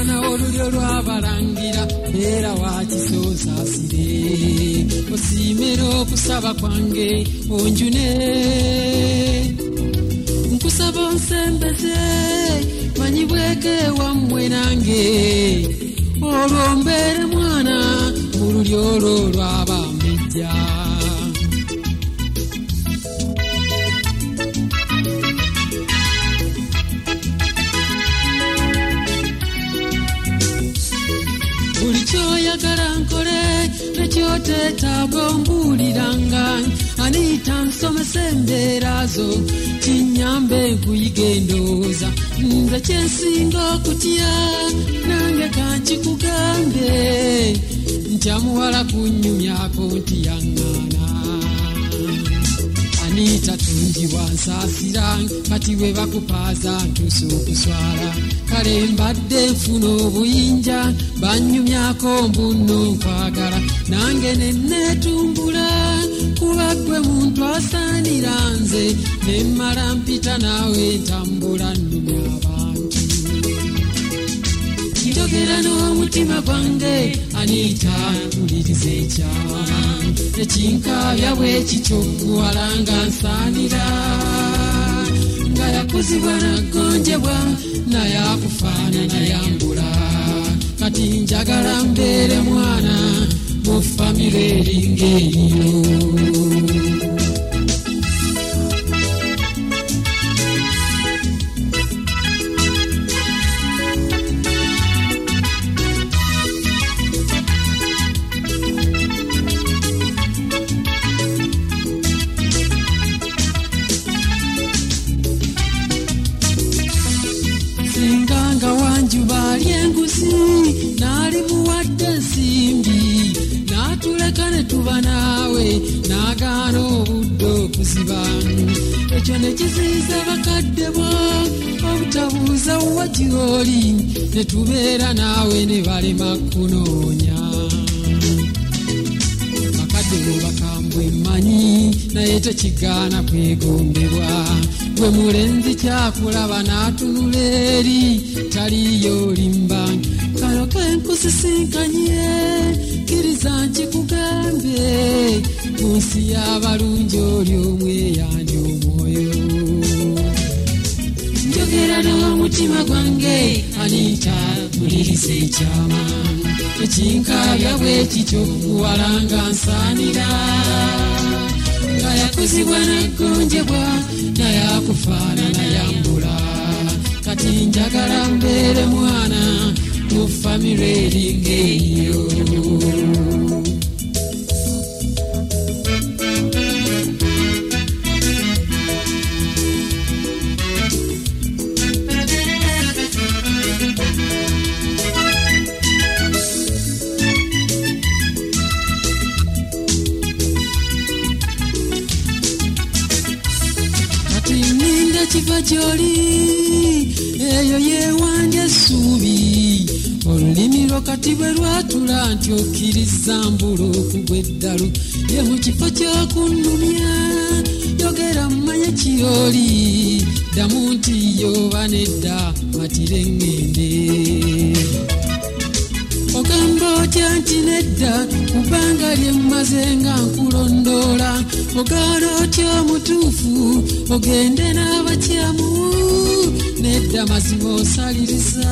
mwana olulyo lw'abalangira era wakisosaasire osiimera okusaba kwange onjune nkusaba onsembeze manyibweke wammwe nange olwo mbeere mwana mu lulyo olwo lw'abambejja. Buli kyoyagala nkole nekyoteetaaga ombuuliranga Anita nsomesa embeera zo kinyambe nkuyiga endowooza nze kyensinga okutya nange kankikugambe ntya muwala kunnyumyako nti yaŋŋaana. Anita tunjibwa nsaasira kati bwe bakupaaza ntuusa okuswala kale mbadde nfuna obuyinja bannyumyako mbunno nkwagala nange nenneetumbula kuba ggwe muntu asaanira nze nemmala mpita naawe ntambula nnumya abantu njogera n'omutima gwange Anita mpuliriza ekyama ekinkaabya bwe kityo muwala nga nsaanira nga yakuzibwa naggonjebwa naye akufaanana yambula kati njagala mbeere mwana mu famire eringa eyo. Singanga wanjuba alyenguzi nali muwadde nsimbi n'atuleka ne tuba naawe n'agaana obudde okuziba ekyo ne kiziyiza bakadde bo obutabuuza wa gy'oli ne tubeera naawe ne balema kunoonya bakadde bo bakambwe mmanyi naye tekigaana kwegombebwa gwe mulenzi kyakulaba n'atunula eri taliyo limba kalo kenkusisinkanye kkiriza nkikugambye mu nsi y'abalungi oli omwe eyandi omwoyo njogera n'omutima gwange Anita mpuliriza ekyama ekinkaabya bwe kityo muwala nga nsaanira nga yakuzibwa naggonjebwa naye akufaanana yambula kati njagala mbeere mwana mu famire eringa eyo. Kiva gy'oli eyo yeewanja essuubi olulimi lwo kati bwe lwatula nti okkiriza mbula okugwa eddalu ye mu kifo ky'okunnumya yogera mmanye ky'oli ddamu nti yoba nedda matire ŋŋende ogamba otya nti nedda kubanga lye mmaze nga nkulondoola ogaana otya omutuufu ogende n'abakyamu nedda mazima osaliriza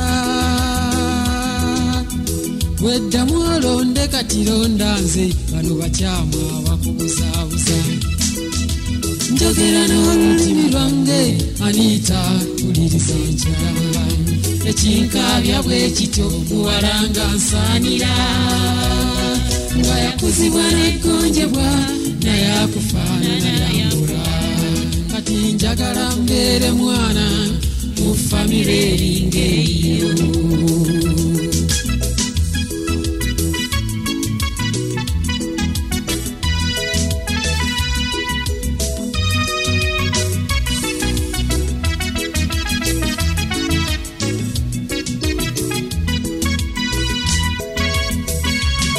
weddamu olonde kati londa nze bano bakyamu abakubuzaabuza njogera n'olulimi lwange Anita mpuliriza nkyalamba ekinkaabya bwe kityo muwala nga nsaanira nga yakuzibwa neggonjebwa naye akufaanana yambula kati njagala mbeere mwana mu famire eringa eyo.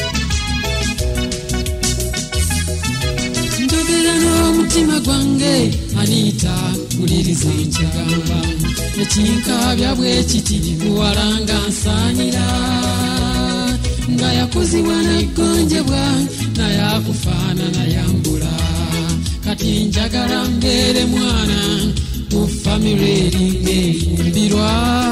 Omutima gwange Anita uliriza nkyagamba ekinkabya bwe kiti muwalanga nsaanira nga yakuzibwa n'eggonjebwa naye akufaanana yambula kati njagala mbeere mwana mu famire eringa eyimbirwa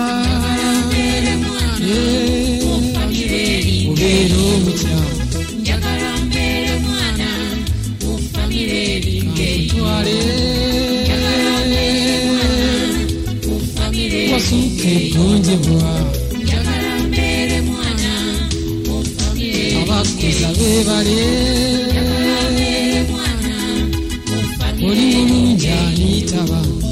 obeera omukyamu njagala mbeere mwana mu famire eringa twale wasuuka eggonjebwa njagala mbeere mwana mu famire abakuza beebale mwana mu famire oli mulungi Anita